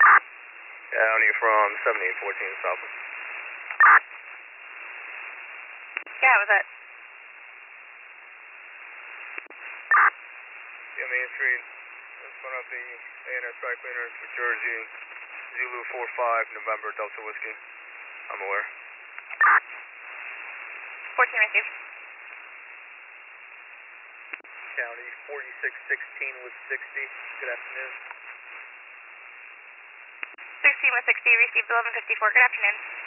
County from 7814 Southwest. Yeah, was that? Yeah, Main Street. In front of the A&S Dry Cleaners, New Jersey, Zulu 45, November, Delta Whiskey. I'm aware. 14 received. County 4616 with 60. Good afternoon. 16 with 60, received 1154. Good afternoon.